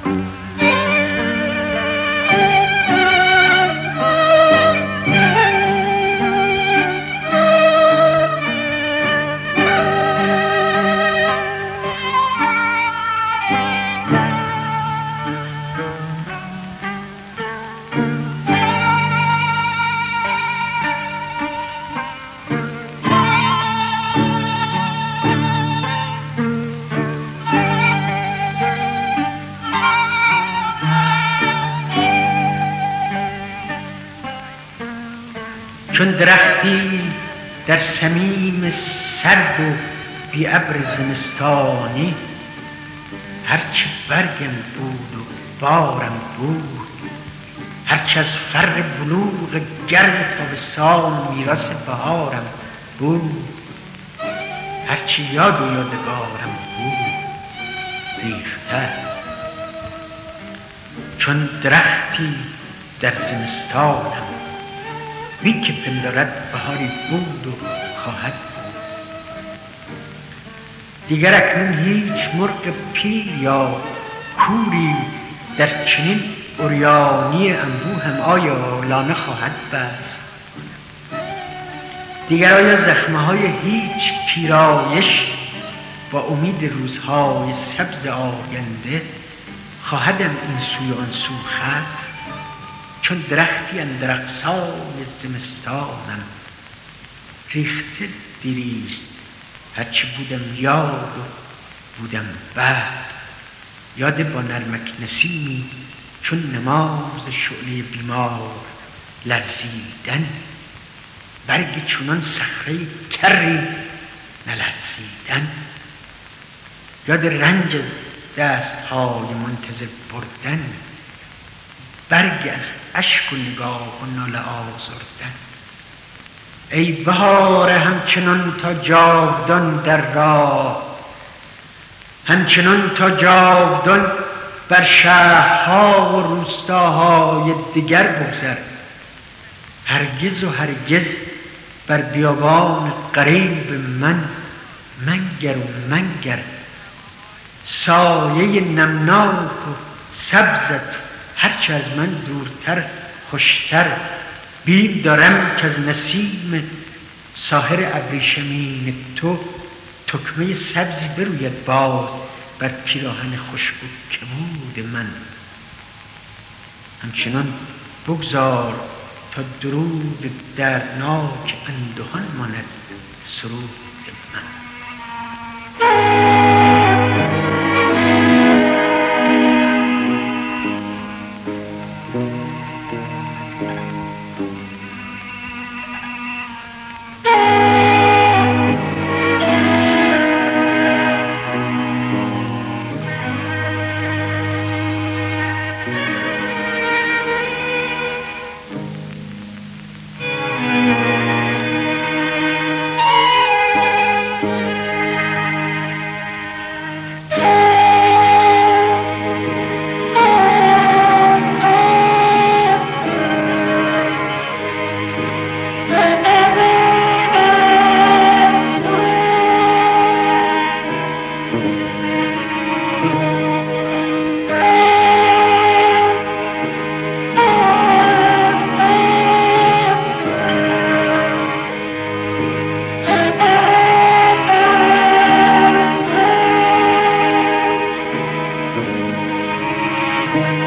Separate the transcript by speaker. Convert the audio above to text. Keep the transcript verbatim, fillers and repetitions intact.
Speaker 1: چون درختی در صمیم سرد و بی ابر زمستانی، هرچه برگم بود و بارم بود، هرچه از فر بلوغ گرم تابستان میراث بهارم بود، هرچه یاد و یادگارم بود ریخته است. چون درختی در زمستانم، بی که پندارد بهاری بود و خواهد بود. دیگر اکنون هیچ مرغ پیر یا کوری در چنین عریانی انبوهم آیا لانه خواهد بست؟ دیگر آیا زخمه های هیچ پیرایش با امید روزهای سبز آینده خواهدم این سوی آن سو خست؟ چون درختی اندر اغصان زمستانم، ریخته دیریست هرچه بودم یاد و بودم بعد. یاد با نرمک نسیمی چون نماز شعله بیمار لرزیدن، برگ چونان صخره کری نلرزیدن. یاد رنج از دستهای منتظر بردن، برگ از اشک و نگاه و ناله آزردن. ای بهار همچنان تا جاودان در راه، همچنان تا جاودان بر شهرها و روستاهای دیگر بگذر. هرگز و هرگز بر بیابان غریب من منگر و منگر. سایه نمناک و سبزت هرچه از من دورتر خوشتر، بیم دارم که از نسیم ساحر ابریشمین تو تکمه سبزی بروید باز بر پیراهن خوشبو که بود من. همچنان بگذار تا درود دردناک اندوهان ماند سرود من.
Speaker 2: Thank you.